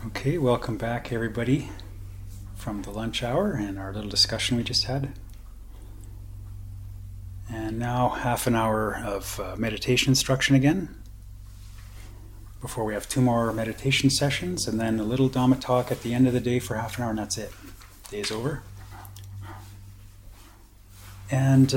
Okay, welcome back everybody from the lunch hour and our little discussion we just had. And now half an hour of meditation instruction again before we have 2 more meditation sessions and then a little Dhamma talk at the end of the day for half an hour and that's it. Day's over. And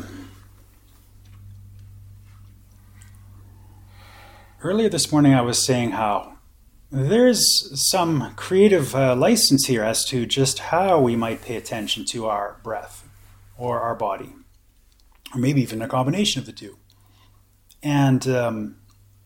earlier this morning I was saying how there's some creative license here as to just how we might pay attention to our breath or our body, or maybe even a combination of the two. And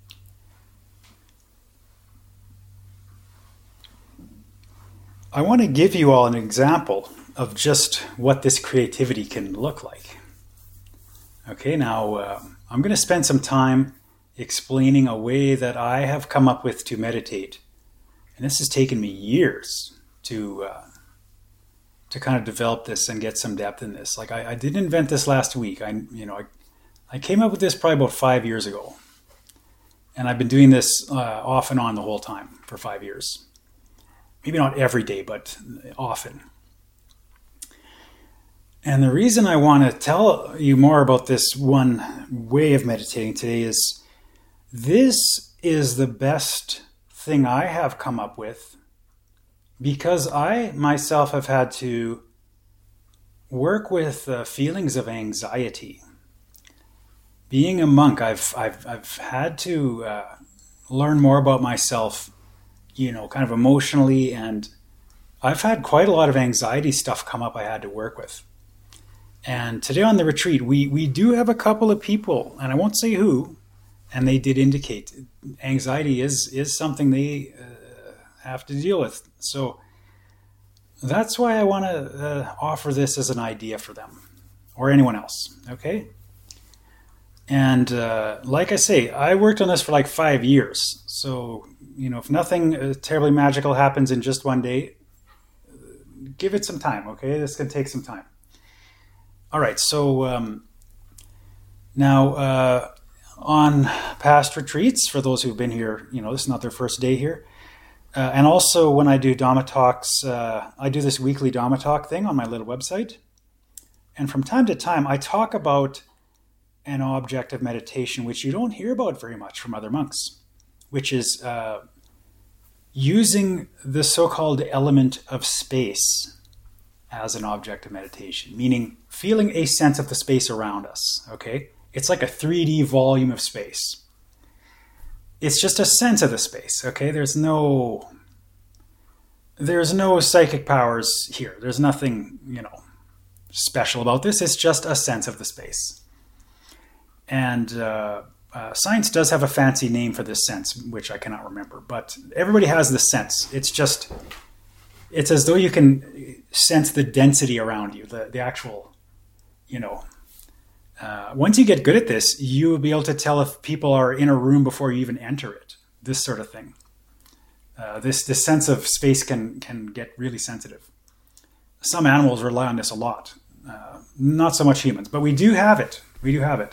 I want to give you all an example of just what this creativity can look like. Okay, now I'm going to spend some time explaining a way that I have come up with to meditate. And this has taken me years to kind of develop this and get some depth in this. Like I didn't invent this last week. I came up with this probably about 5 years ago. And I've been doing this off and on the whole time for 5 years. Maybe not every day, but often. And the reason I want to tell you more about this one way of meditating today is this is the best thing I have come up with because I myself have had to work with feelings of anxiety. Being a monk, I've had to learn more about myself, kind of emotionally, and I've had quite a lot of anxiety stuff come up I had to work with. And today on the retreat, we do have a couple of people, and I won't say who, and they did indicate anxiety is something they have to deal with. So that's why I want to offer this as an idea for them or anyone else, okay? And like I say, I worked on this for like 5 years. So, if nothing terribly magical happens in just one day, give it some time, okay? This can take some time. All right, so now... on past retreats, for those who've been here, this is not their first day here. And also when I do Dhamma talks, I do this weekly Dhamma talk thing on my little website. And from time to time, I talk about an object of meditation, which you don't hear about very much from other monks, which is using the so-called element of space as an object of meditation, meaning feeling a sense of the space around us, okay? It's like a 3D volume of space. It's just a sense of the space, okay? There's no psychic powers here. There's nothing, special about this. It's just a sense of the space. And science does have a fancy name for this sense, which I cannot remember. But everybody has this sense. It's as though you can sense the density around you, the actual, once you get good at this, you will be able to tell if people are in a room before you even enter it. This sort of thing. This sense of space can get really sensitive. Some animals rely on this a lot. Not so much humans, but we do have it. We do have it.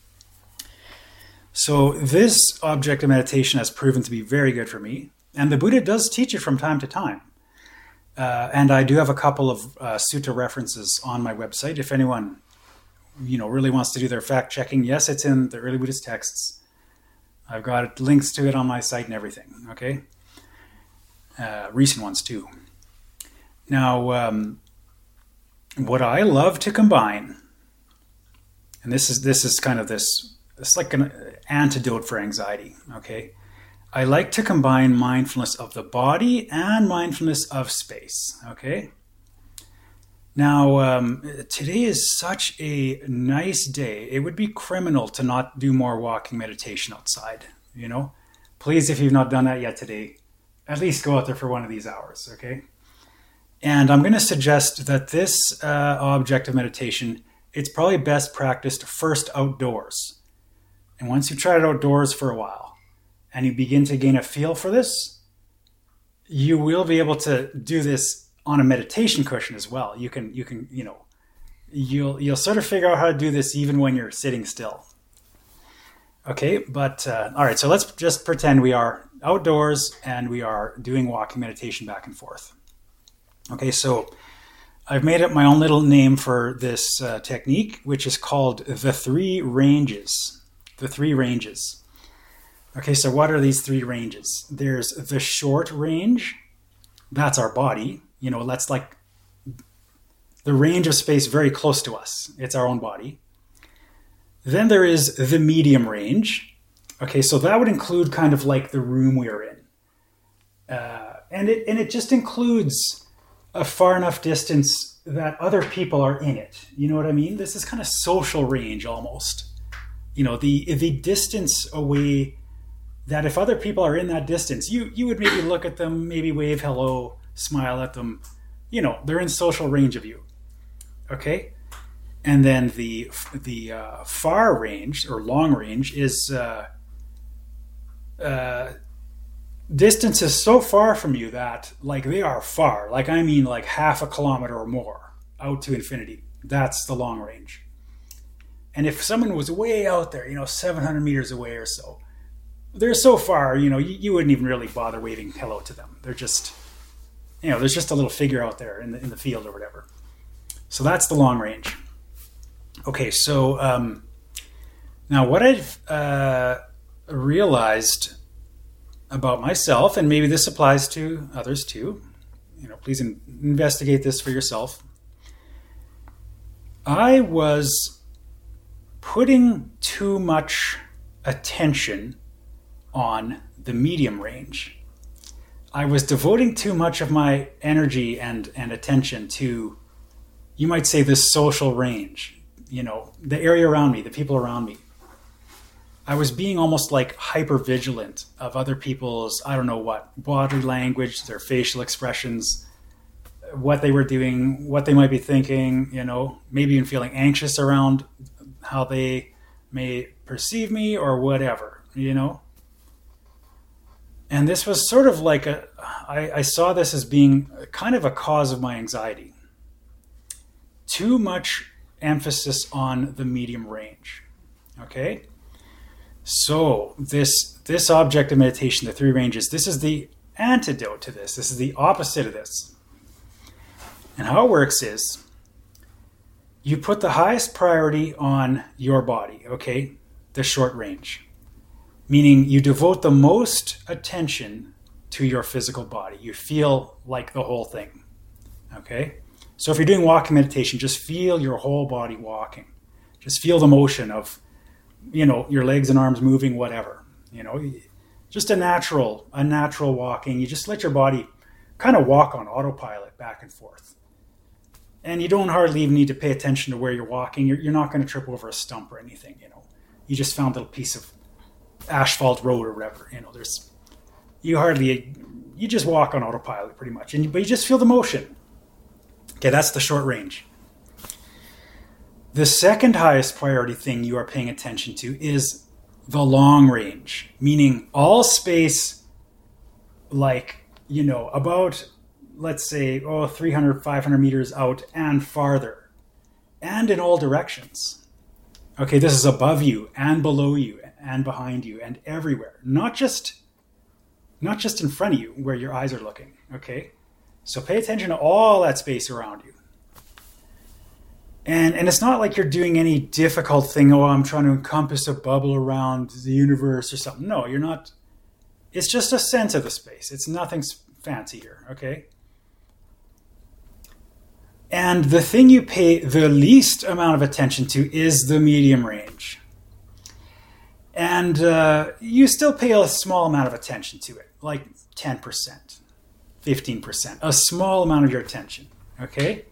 So this object of meditation has proven to be very good for me. And the Buddha does teach it from time to time. And I do have a couple of sutta references on my website. If anyone really wants to do their fact checking, yes, it's in the early Buddhist texts. I've got links to it on my site and everything, okay? Recent ones too. Now, what I love to combine, and this is kind of it's like an antidote for anxiety, okay? I like to combine mindfulness of the body and mindfulness of space, okay? Now, today is such a nice day. It would be criminal to not do more walking meditation outside, Please, if you've not done that yet today, at least go out there for one of these hours, okay? And I'm going to suggest that this object of meditation, it's probably best practiced first outdoors. And once you've tried it outdoors for a while, and you begin to gain a feel for this, you will be able to do this on a meditation cushion as well. You'll sort of figure out how to do this even when you're sitting still. Okay, but all right, so let's just pretend we are outdoors and we are doing walking meditation back and forth. Okay, so I've made up my own little name for this technique, which is called the 3 ranges. The 3 ranges. Okay, so what are these 3 ranges? There's the short range. That's our body. That's like the range of space very close to us. It's our own body. Then there is the medium range. Okay, so that would include kind of like the room we are in. And it just includes a far enough distance that other people are in it. You know what I mean? This is kind of social range almost. The distance away, that if other people are in that distance, you would maybe look at them, maybe wave hello, smile at them. They're in social range of you. Okay? And then the far range or long range is distances so far from you that like they are far. Like I mean like half a kilometer or more out to infinity. That's the long range. And if someone was way out there, 700 meters away or so, they're so far, you wouldn't even really bother waving hello to them. They're just, there's just a little figure out there in the field or whatever. So that's the long range. Okay, so now what I've realized about myself, and maybe this applies to others too, please investigate this for yourself. I was putting too much attention on the medium range. I was devoting too much of my energy and attention to, you might say, this social range, the area around me, the people around me. I was being almost like hyper vigilant of other people's, I don't know what, body language, their facial expressions, what they were doing, what they might be thinking, maybe even feeling anxious around how they may perceive me or whatever, And this was sort of like I saw this as being kind of a cause of my anxiety. Too much emphasis on the medium range. Okay? So this object of meditation, the 3 ranges, this is the antidote to this. This is the opposite of this. And how it works is you put the highest priority on your body, okay? The short range. Meaning you devote the most attention to your physical body. You feel like the whole thing, okay? So if you're doing walking meditation, just feel your whole body walking. Just feel the motion of, your legs and arms moving, whatever. Just a natural walking. You just let your body kind of walk on autopilot back and forth. And you don't hardly even need to pay attention to where you're walking. You're not going to trip over a stump or anything, You just found a little piece of asphalt road or whatever, you just walk on autopilot pretty much, but you just feel the motion. Okay, that's the short range. The second highest priority thing you are paying attention to is the long range, meaning all space, like, about, let's say, 300, 500 meters out and farther, and in all directions. Okay, this is above you and below you and behind you and everywhere, not just in front of you where your eyes are looking, okay? So pay attention to all that space around you. And it's not like you're doing any difficult thing, I'm trying to encompass a bubble around the universe or something. No, you're not. It's just a sense of the space. It's nothing fancy here, okay? And the thing you pay the least amount of attention to is the medium range. And you still pay a small amount of attention to it, like 10%, 15%, a small amount of your attention, okay?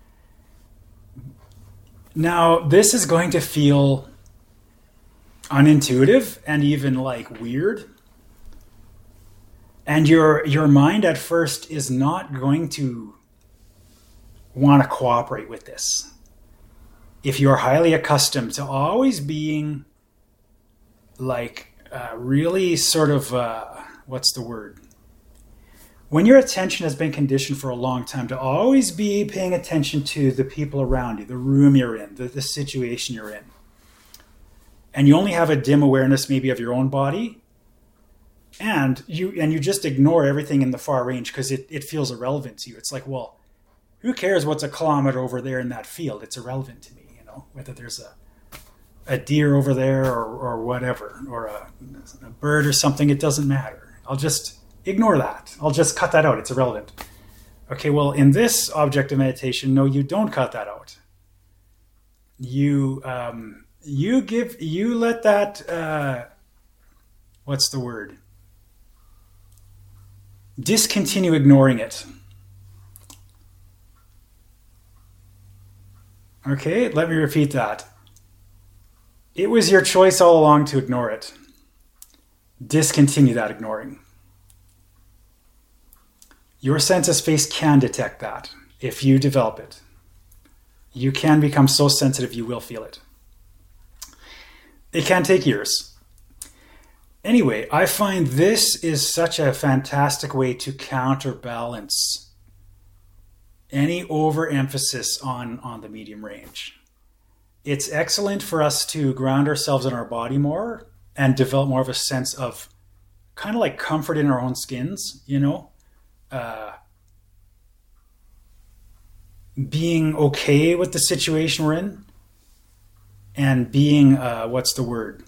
Now, this is going to feel unintuitive and even like weird. And your mind at first is not going to want to cooperate with this. If you're highly accustomed to always being like really sort of, what's the word? When your attention has been conditioned for a long time to always be paying attention to the people around you, the room you're in, the situation you're in, and you only have a dim awareness maybe of your own body, And you just ignore everything in the far range because it feels irrelevant to you. It's like, well, who cares what's a kilometer over there in that field? It's irrelevant to me, whether there's a deer over there or whatever, or a bird or something. It doesn't matter. I'll just ignore that. I'll just cut that out. It's irrelevant. Okay, well, in this object of meditation, no, you don't cut that out. You let that, what's the word? Discontinue ignoring it. Okay, let me repeat that. It was your choice all along to ignore it. Discontinue that ignoring. Your sense of space can detect that if you develop it. You can become so sensitive you will feel it. It can take years. Anyway, I find this is such a fantastic way to counterbalance any overemphasis on the medium range. It's excellent for us to ground ourselves in our body more and develop more of a sense of kind of like comfort in our own skins, being okay with the situation we're in and being, what's the word?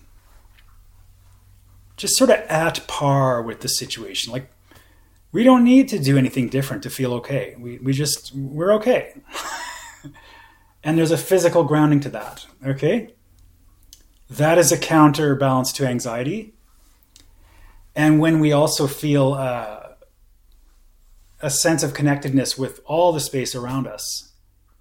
Just sort of at par with the situation. Like, we don't need to do anything different to feel okay. We're okay. And there's a physical grounding to that, okay? That is a counterbalance to anxiety. And when we also feel a sense of connectedness with all the space around us,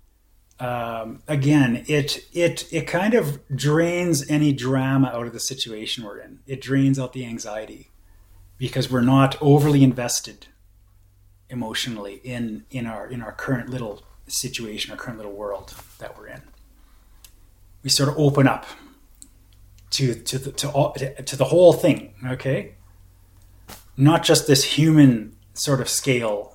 again, it kind of drains any drama out of the situation we're in. It drains out the anxiety because we're not overly invested emotionally in our current little situation, our current little world that we're in. We sort of open up to the whole thing, okay? Not just this human sort of scale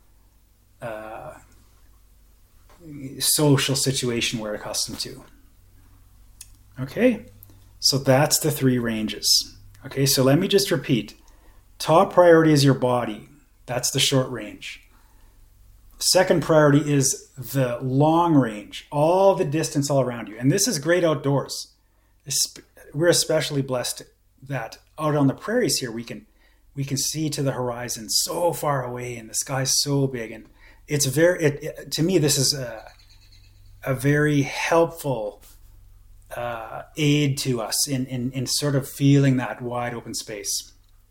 social situation we're accustomed to. Okay, so that's the 3 ranges. Okay, so let me just repeat. Top priority is your body. That's the short range. Second priority is the long range, all the distance all around you. And this is great outdoors. We're especially blessed that out on the prairies here, we can see to the horizon so far away and the sky's so big. And it's to me, this is a very helpful aid to us in sort of feeling that wide open space.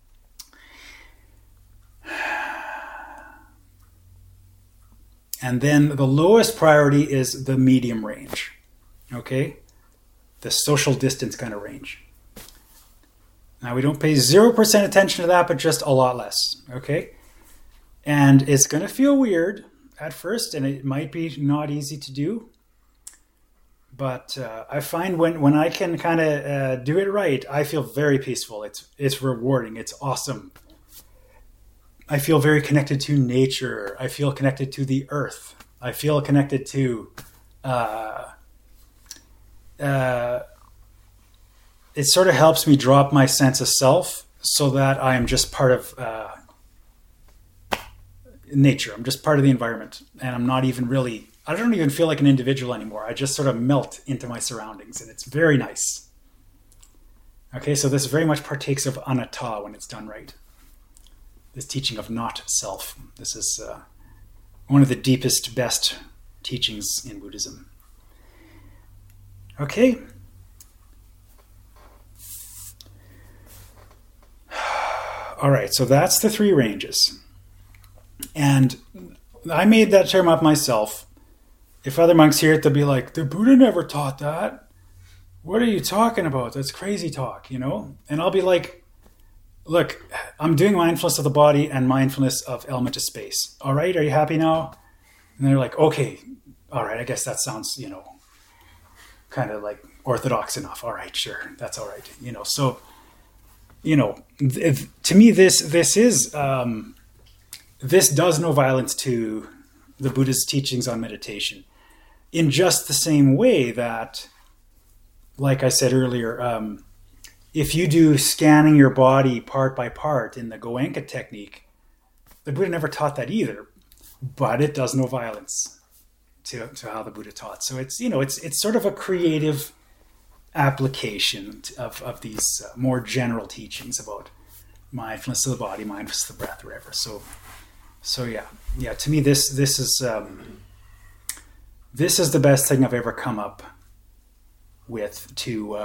And then the lowest priority is the medium range, okay? The social distance kind of range. Now, we don't pay 0% attention to that, but just a lot less, okay? And it's going to feel weird at first, and it might be not easy to do. But I find when I can kind of do it right, I feel very peaceful. It's rewarding. It's awesome. I feel very connected to nature. I feel connected to the earth. I feel connected to it sort of helps me drop my sense of self so that I am just part of nature. I'm just part of the environment. And I'm not even really, I don't even feel like an individual anymore. I just sort of melt into my surroundings, and it's very nice. Okay, so this very much partakes of anatta when it's done right. This teaching of not self. This is one of the deepest, best teachings in Buddhism. Okay. All right, so that's the 3 ranges. And I made that term up myself. If other monks hear it, they'll be like, the Buddha never taught that. What are you talking about? That's crazy talk, And I'll be like, look, I'm doing mindfulness of the body and mindfulness of element of space. All right, are you happy now? And they're like, okay, all right, I guess that sounds, kind of like orthodox enough. All right, sure, that's all right. So, to me, this does no violence to the Buddha's teachings on meditation, in just the same way that, like I said earlier, if you do scanning your body part by part in the Goenka technique, the Buddha never taught that either, but it does no violence to how the Buddha taught. So it's, it's sort of a creative application of these more general teachings about mindfulness of the body, mindfulness of the breath, whatever. So yeah. To me, this is the best thing I've ever come up with to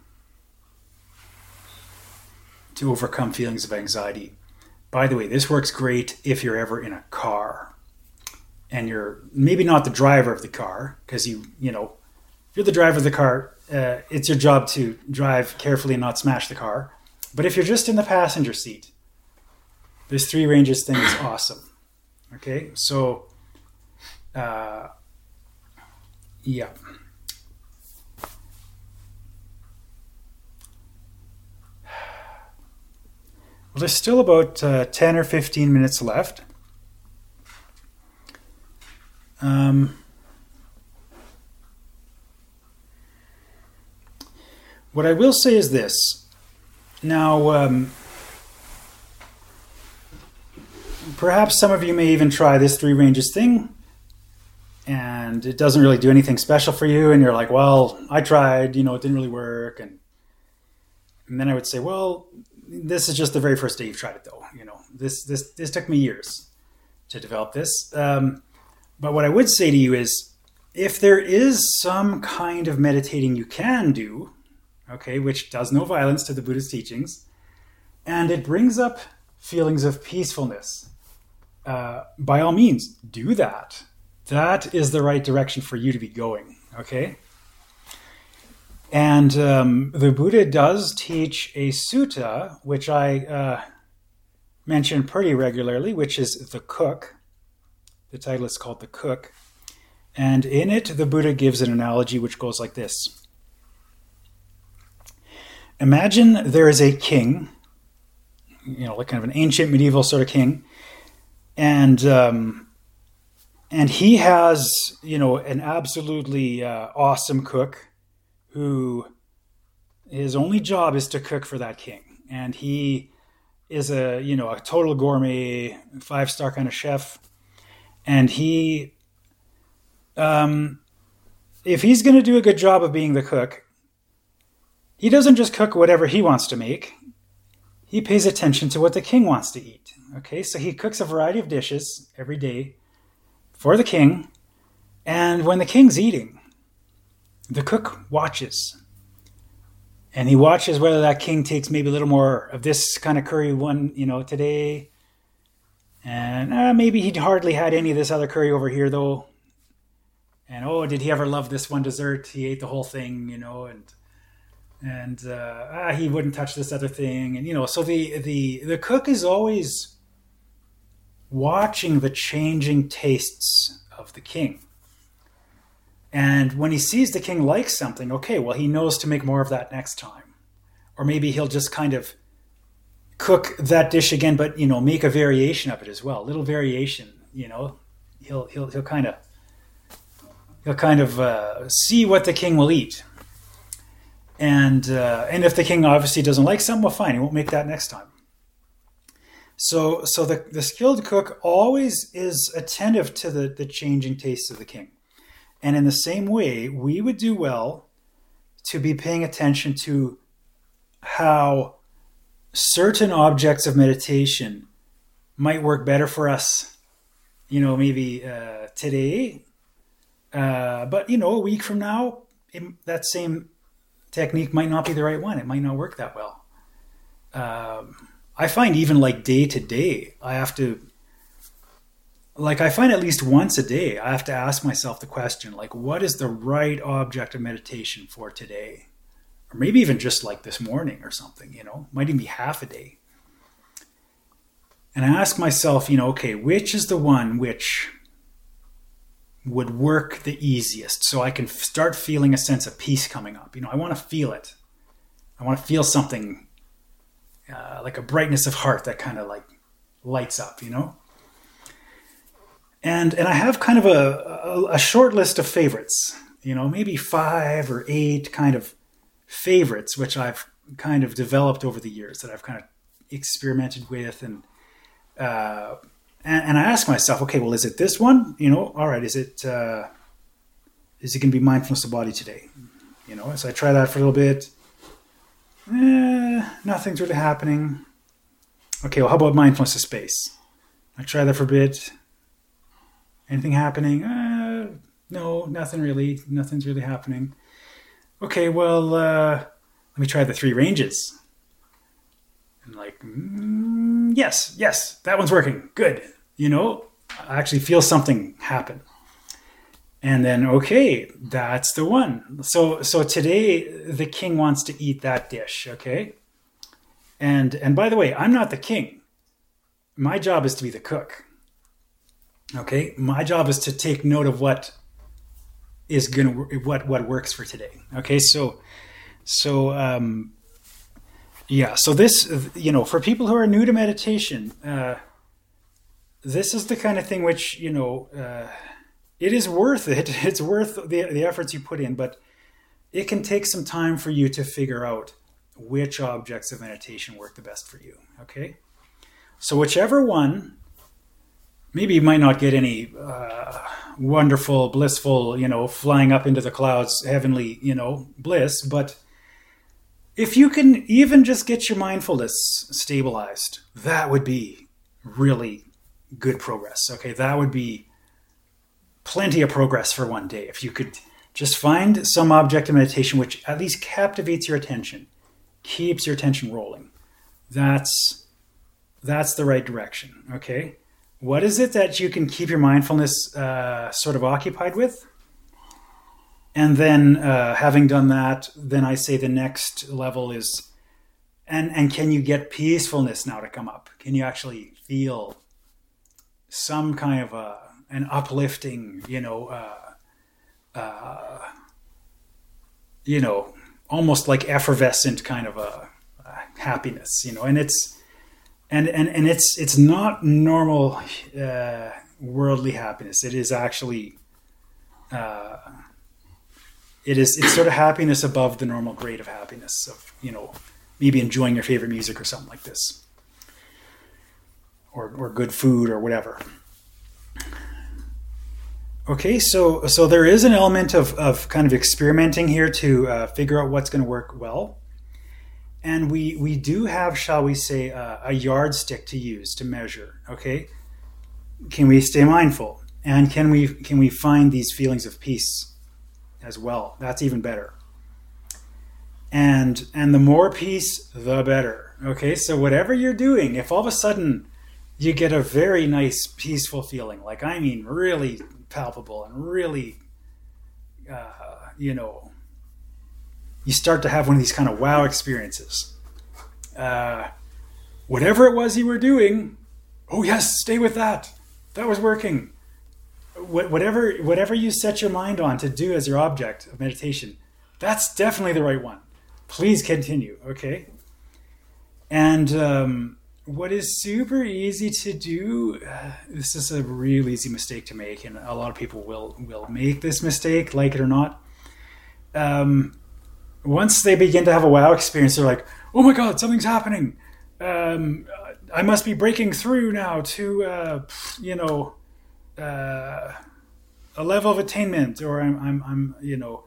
overcome feelings of anxiety. By the way, this works great if you're ever in a car and you're maybe not the driver of the car, because if you're the driver of the car, it's your job to drive carefully and not smash the car. But if you're just in the passenger seat, this 3 ranges thing is awesome. Okay, so yeah. Well, there's still about 10 or 15 minutes left. What I will say is this. Now, perhaps some of you may even try this 3 ranges thing, and it doesn't really do anything special for you, and you're like, well, I tried, it didn't really work, and then I would say, well, this is just the very first day you've tried it, though. This took me years to develop this. But what I would say to you is, if there is some kind of meditating you can do, okay, which does no violence to the Buddhist teachings, and it brings up feelings of peacefulness, by all means, do that. That is the right direction for you to be going, okay? And the Buddha does teach a sutta, which I mention pretty regularly, which is The Cook. The title is called The Cook. And in it, the Buddha gives an analogy which goes like this. Imagine there is a king, like kind of an ancient medieval sort of king, and he has, an absolutely awesome cook who his only job is to cook for that king. And he is a total gourmet, 5-star kind of chef. And he, if he's going to do a good job of being the cook, he doesn't just cook whatever he wants to make. He pays attention to what the king wants to eat. Okay, so he cooks a variety of dishes every day for the king. And when the king's eating, the cook watches. And he watches whether that king takes maybe a little more of this kind of curry one, today. And maybe he'd hardly had any of this other curry over here, though. And, did he ever love this one dessert? He ate the whole thing, and he wouldn't touch this other thing. And, so the cook is always watching the changing tastes of the king. And when he sees the king likes something, okay, well, he knows to make more of that next time. Or maybe he'll just kind of cook that dish again, but, make a variation of it as well. A little variation, he'll kind of see what the king will eat. And if the king obviously doesn't like something, well, fine, he won't make that next time. So the skilled cook always is attentive to the changing tastes of the king. And in the same way, we would do well to be paying attention to how certain objects of meditation might work better for us, maybe today. But, a week from now, that same technique might not be the right one. It might not work that well. I find even like day to day, I find at least once a day, I have to ask myself the question, what is the right object of meditation for today? Or maybe even just like this morning or something, might even be half a day. And I ask myself, okay, which is the one which would work the easiest so I can start feeling a sense of peace coming up. I want to feel it. I want to feel something like a brightness of heart that kind of lights up, And I have kind of a short list of favorites, maybe 5 or 8 kind of favorites, which I've kind of developed over the years that I've kind of experimented with, and I ask myself, okay, well, is it this one? All right, is it going to be mindfulness of body today? So I try that for a little bit. Nothing's really happening. Okay, well, how about mindfulness of space? I try that for a bit. Anything happening? No, nothing really. Nothing's really happening. Okay, well, let me try the 3 ranges. And like, yes, that one's working. Good. I actually feel something happen. And then, okay, that's the one. So today the king wants to eat that dish, okay? And by the way, I'm not the king. My job is to be the cook. Okay? My job is to take note of what works for today. Okay? So this, for people who are new to meditation, this is the kind of thing which, it is worth it. It's worth the efforts you put in, but it can take some time for you to figure out which objects of meditation work the best for you. Okay? So whichever one, maybe you might not get any wonderful, blissful, flying up into the clouds, heavenly, bliss, but if you can even just get your mindfulness stabilized, that would be really good progress. Okay? That would be plenty of progress for one day. If you could just find some object of meditation which at least captivates your attention, keeps your attention rolling, that's the right direction. Okay? What is it that you can keep your mindfulness sort of occupied with? And then having done that, then I say the next level is, and can you get peacefulness now to come up? Can you actually feel some kind of an uplifting, almost like effervescent kind of a happiness, and it's not normal worldly happiness. It is actually it's sort of happiness above the normal grade of happiness of maybe enjoying your favorite music or something like this, or good food or whatever. Okay, so there is an element of kind of experimenting here to figure out what's going to work well. And we do have, shall we say, a yardstick to use to measure, okay? Can we stay mindful? And can we find these feelings of peace as well? That's even better. And the more peace, the better, okay? So whatever you're doing, if all of a sudden you get a very nice, peaceful feeling, like, I mean, really palpable and really, you start to have one of these kind of wow experiences. Whatever it was you were doing, oh yes, stay with that. That was working. Whatever you set your mind on to do as your object of meditation, that's definitely the right one. Please continue, okay? And what is super easy to do, this is a real easy mistake to make, and a lot of people will make this mistake, like it or not. Once they begin to have a wow experience, they're like, oh my God, something's happening. I must be breaking through now to, a level of attainment, or I'm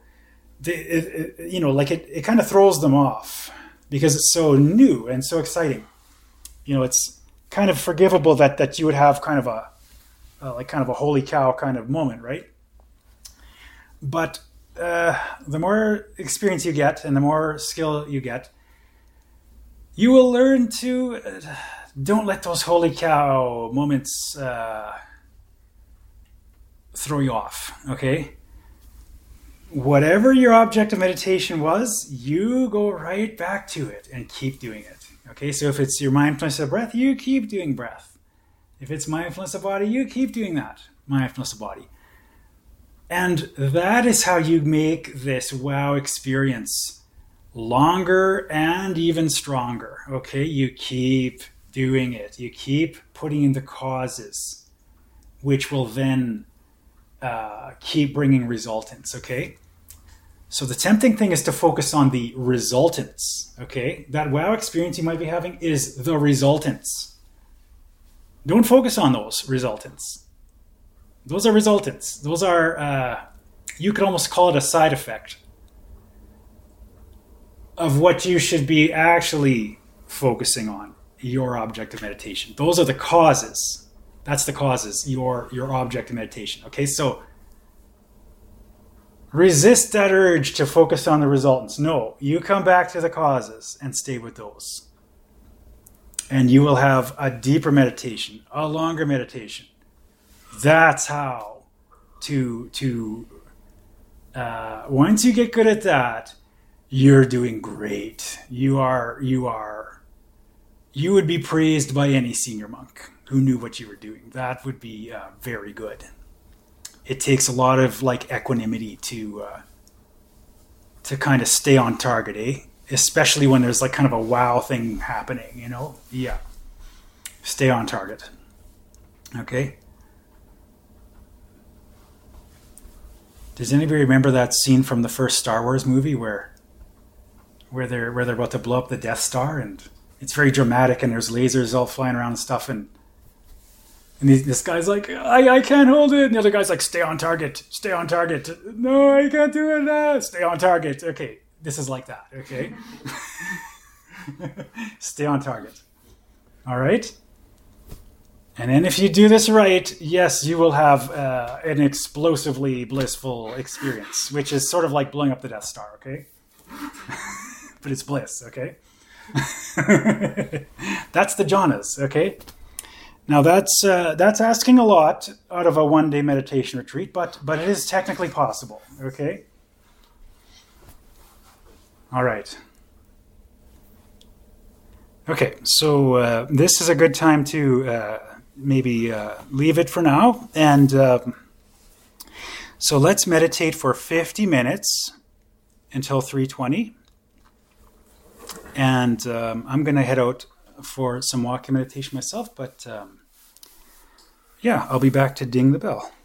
it kind of throws them off because it's so new and so exciting. It's kind of forgivable that you would have kind of a holy cow kind of moment, right? But the more experience you get and the more skill you get, you will learn to don't let those holy cow moments throw you off, okay? Whatever your object of meditation was, you go right back to it and keep doing it. Okay, so if it's your mindfulness of breath, you keep doing breath. If it's mindfulness of body, you keep doing that, mindfulness of body. And that is how you make this wow experience longer and even stronger. Okay, you keep doing it. You keep putting in the causes, which will then keep bringing resultants, okay? So the tempting thing is to focus on the resultants, okay? That wow experience you might be having is the resultants. Don't focus on those resultants. Those are resultants. Those are, you could almost call it a side effect of what you should be actually focusing on, your object of meditation. Those are the causes. That's the causes, your object of meditation. Okay, so resist that urge to focus on the resultants. No, you come back to the causes and stay with those. And you will have a deeper meditation, a longer meditation. That's how once you get good at that, you're doing great. You would be praised by any senior monk who knew what you were doing. That would be very good. It takes a lot of equanimity to kind of stay on target, eh? Especially when there's kind of a wow thing happening, Yeah. Stay on target. Okay? Does anybody remember that scene from the first Star Wars movie where they're about to blow up the Death Star, and it's very dramatic and there's lasers all flying around and stuff, and this guy's like, I can't hold it. And the other guy's like, stay on target. Stay on target. No, I can't do it now. Stay on target. Okay, this is like that, okay? Stay on target. All right? And then if you do this right, yes, you will have an explosively blissful experience, which is sort of like blowing up the Death Star, okay? But it's bliss, okay? That's the jhanas, okay? Now that's asking a lot out of a one-day meditation retreat, but it is technically possible. Okay. All right. Okay, so this is a good time to maybe leave it for now, and so let's meditate for 50 minutes until 3:20, and I'm going to head out for some walking meditation myself, but yeah, I'll be back to ding the bell.